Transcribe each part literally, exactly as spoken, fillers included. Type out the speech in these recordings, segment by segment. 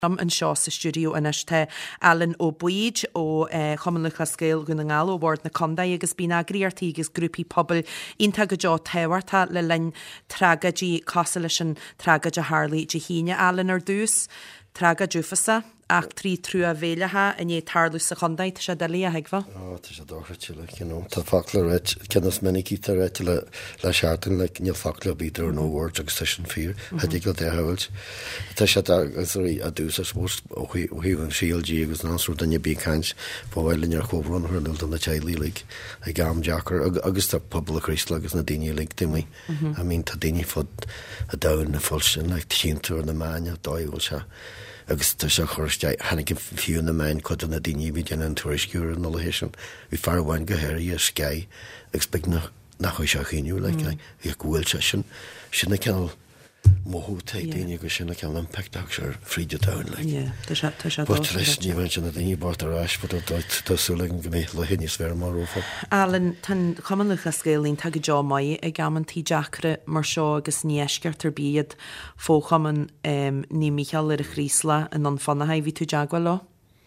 Am an seo sa stúdio inis te Alan ó Buid ó Chomanlucha Scéal gona ngáil ó bhard na Condaí agus bína agriartaí agus grúpi pobl ínta go deo tehairta le lein tragadí casa leis an tragad a Harley de híine Alan ar dús tragad dúfasa ach trí trú a bhéilethe in é tarlú sa Condaí tá sé dalí a heagfa? Á, tá sé dóchirte le cinú tá facla réit cenas minic ítar réit le le seaartan le níl facla bítar an óhairt agus tá sin fír headí go déhailt. Tá sé agus a dús a spós ó híomh an C L G agus nánsú danne bí caiint bhhailinn ar chomhrún chuil an na teilí le ag gam deachar agus tá pobl a Christla agus na daine le duimi. I mean tá daine fod a dain na fulsin le tíintú na maine dóhil se. agus tá se chuirte hanig fiú na main chud na daine bhí déanaan tuairisciúr an nóhéisian. Bhí farhhain go héirí a scé agus be nach chu se chéniu le ag bhfuil se sin sinna ceanal móthú te daine go sinna ceanal impactach se fríide dain le. But leis níhain sin na daine bart arás bud tásúla go mé le héine sfér mar ófa. Alan tan Chomanlucha Scéalaín tá go deo mai ag gamantí deacra mar seo agus níesceart ar bíad fóchaman ní Michael ar a Chrísla an an fanna haid bhí tú deagha lá?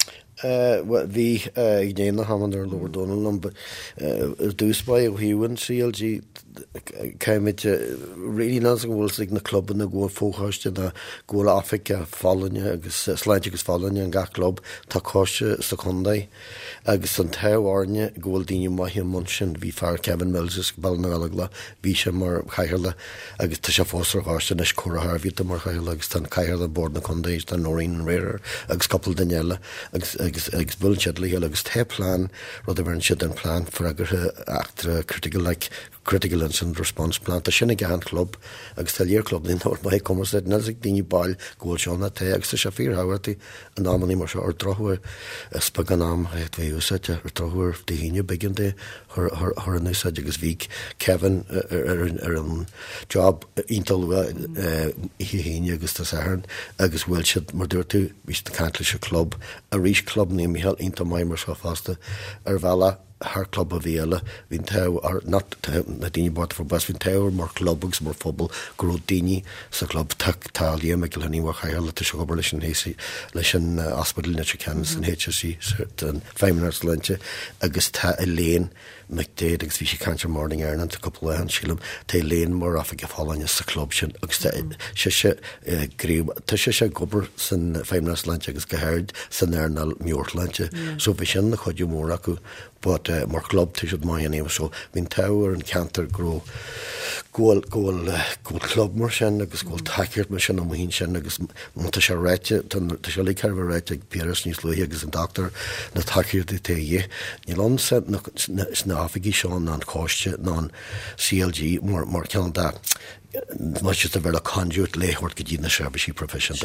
Bhí ag déana haman ar Lord Donald ar dúsbáid ó hiúin C L G caiimiid réí ná go bhfuil ag na clubban na ggóil fóchaiste na ggóil Africa fálanne agus sláinte agus fálanne an gach club tá cóiste sa Condaí agus an tehabhárne ggóil daine maithí an sin bhí fear Kevin Mills ball na eile bhí sé mar chairla agus tá sé fósar gáiste nes chorathir bhí mar chairla agus tan cairla bord na Condaí tá nóín an réir agus coppla daile agus agus agus bhfuil le agus the plán rud a bhain siad an plán for agur achtra critical like critical incident response plan tá sinna gahan club agus tá léir club lín or mai commas na ag daoine bail ggóil seánna te agus tá sé fíorhairtaí an námaní mar se ar trothúir spag an nám het bhí úsáte ar trothúir de híine begin de chu an úsáid agus bhí Kevin ar an job íntalha i híine agus tá saharn agus bhfuil siad mar dúir tú vís na cantlaise club a rís club ní Michael ínta mai mar se fásta ar bhela haar club a bhéle hín tau ar not na daine bart for bas hín tau mar clubbugs mar fphobal go daine sa club tália me le níha chaile te se gobar leis an héisi leis an ospedal na cean san H S C an féiminar lente agus tá a léin McDade agus bhí sé cantar morning airna a couple an sílam tá léon mar afa go fálainne sa club sin agus sé se gríb tá sé se gobar san féiminar lente agus gohéird san airnal miúrtlante so bhí sin na chuidú mór acu but uh, mar club tu siad mai an éh so hín tower an cantar gro ggóil ggóil ggóil club mar sin agus ggóil takeart mar sin am hín sin agus mta se réite tá se le ceir réite ag Pierce níos luí agus an doctor na takeart i té dhé ní lom set na áfigí seán ná an cóiste ná an C L G mar mar cean da much just a very conduit léhort go dtí na sebisí profession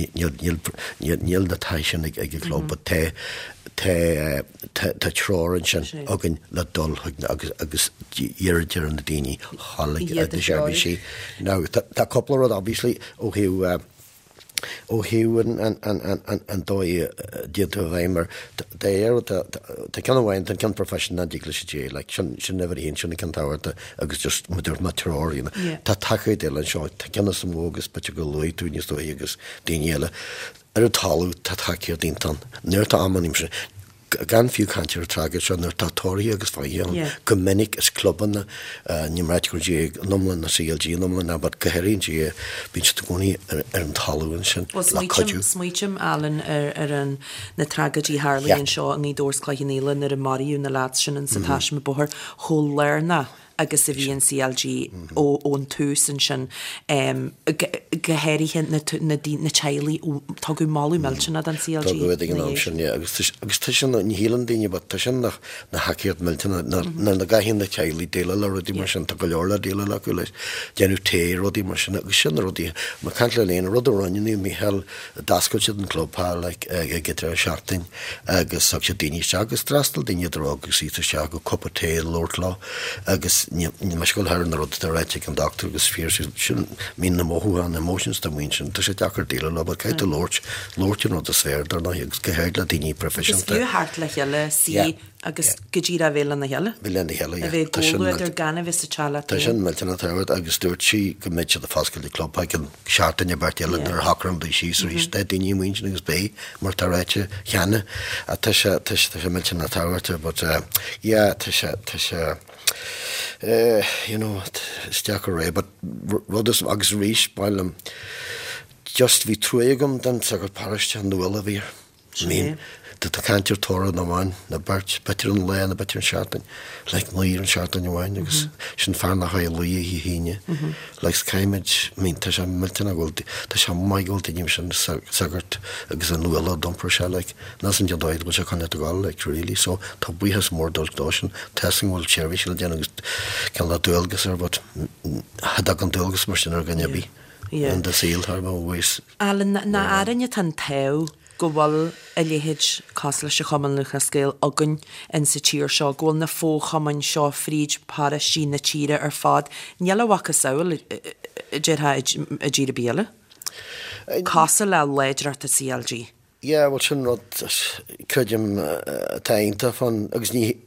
níl na taisin ag ag club but te te te tróir an sin agin le dul agus agus iiridir an na daine hálaigh na sebisí. Now tá couple rud obviously ó hiú ó hiú an dói dianta bhéimar déir tá cean bhhain an cean profession na dígla sé dé le sin never híon sinna can táhairta agus just muúir na teóína tá takeid eile an seo tá ceanna sa mógus pete go luí tú níos dó agus daine eile ar a talú tá takeíar díntan nuir tá ammanim sin gan fiú cantir tragad se nuir tátóirí agus fáhéan go minic is clubbanna ní réit go dé nomlan na C L G nomlan na bad gohéirín dé bín se gcóí ar an talúin sin smuoitiim Alan ar an na tragadí Harlaíonn seo an ní dórsclaithíile ar a Mariú na láat sin an sa táisme bothir chóléirna agus a bhíon C L G ó ón túsan sin gohéirithe na teilí tá go máú millsena an C L G. sin agus tu sin ní hílan daine ba tá sin nach na haíart milltena na na gaihíon na teilí déile le rudí mar sin tá go leorla déile le go leis déanú té rodí mar sin agus sin rodí mar cant le léon rud roiinní mí hell dascail siad an clubpá le gitar seachtain agus sag sé daine se agus drastal daine agus síta se go coppa té Lord lá agus agus ní me sscoil thar na rud de réite an doctor agus fear sin mí na móthú an emotions do muin sin, Tá sé dechar díle le bud caiit a Lord Lord nó a sfir dar na gohéir le daoine professional. Gus fiú hart le heile si agus godíra bhéile na heile? Bhí le na heile. A bheith góidir ganna vis a chala. Tá sin meiltena tarhad agus dúirt si go méid se a fáscail club ag an seaartainine bertile ar hacarm dí síos ríéis de daoine muin agus bé mar tar réite cheanna a tá sé sé meiltena tarharte, but yeah, tá sé tá sé Uh, you know, steach ré, but rud is agus ríis bailm just bhí truigem den sa gur pariste an nuile bhír. Mín dat a cantir tóra na bhain na bert betir an le na betir an seaartain le nuír an seaartain bhhain agus sin fear nach cha luí hí híine leis caiimiid mín tá sé miltain a ghilta tá sé maigil daoine sin sagart agus an nuile dompur se le nas an deadid go se chuna a gáil le rilí so tá buchas mór duldáisisin testing bhfuil séirhí se le déanagus cean le dulgus ar bud hadach an dulgus mar sin ar gannebí an de síl thar bhis. Alan na áirinne tan tau go bhfuil a léhéid cála se chaman lucha scéil agan in sa tír seo ghfuil na fó chaman seo fríd para sí na tíre ar fád. Níall bhacha saoil dtha a ddíra béle? Casa le léidir a C L G? Yeah, well sin rud chuidim taínta fan agus ní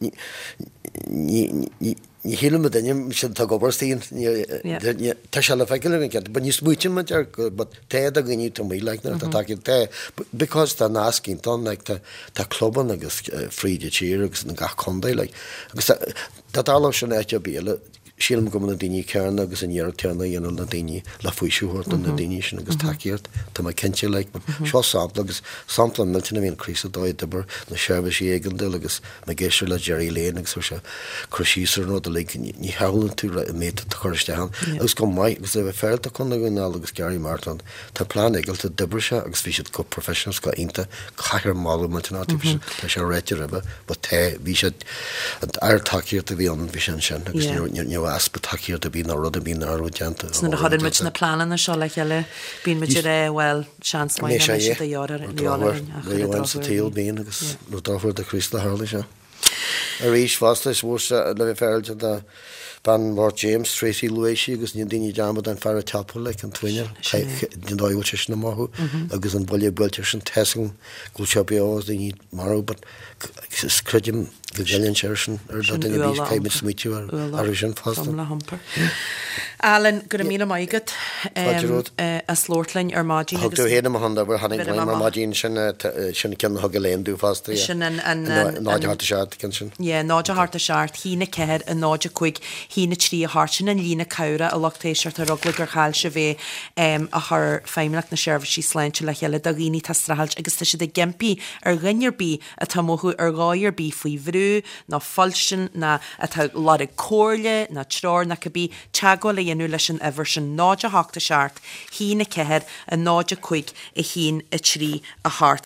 ní híle me daine sin tá gobarstíín tá se le feicile ce, ba ní smútin me tear but té a gní to mí le na take té because tá nácinn tá le tá clubban agus fríide tíir agus na gach condé le agus tá dálam sin éite béle sílam go na daoine cearna agus an dhear tearna dhéanam na daoine le faoisiúhairt an na daoine sin agus takeíart Tá mai cinnte le seo sampla agus sampla miltina bhíon crísa dóid debar na seirbhis éigeandil agus me géisiir le Jerry Lane agus se cruisíar nó a le ní helan tú le méta chuiristeán agus go maiid agus a bheith fearta chun na agus Gary Martland Tá plán éigeilta debar se agus bhí siad go professionals go inta caiir mála miltina tá sé réite ribbe ba té bhí sé air takeíart a bhí an bhí sin sin agus aspa takeíart a bín a rud a bín arú deanta. Sna chuann mit na plánan na seo le cheile bín muidir é bhfuil seans mai a dhear sa tíal bíon agus nó dáfuir de Christa Harley se. A ríis fásta is bhór le bheith feilte a ban Lord James Tracy Luisi agus ní daoine deamba an fear tapú le an twinine dáhil se na máthú agus an bolí builtir sin tesan gúil se beás daoine marú, but cruidim go gilíonn sé sin ar daine bhí caiimid smitiú ar sin fásta. Alan, gur mí maigad a slórtlein ar mádín. Thugtú héanam a handa bhar hanig mar mádín sin sin cin thug léon dú fásta. Sin náide harta seart cin sin. Ié, náide harta seart, hína ceir a náide chuig hína trí a hart sin an lína cabra a lochtéisiart a rugla gur chail se bheith a th féimleach na seirbhísí sláinte le cheile a rií tá strahailt agus tá si de gempi ar rinnear bí a tá mothú ar gáir bí faoi bhrú na falsin na atá lá cóirle na trár na cabbí teagá le dhéanú leis an ever sin náide háta seart hína ceir a náide chuig i hín a trí a hart.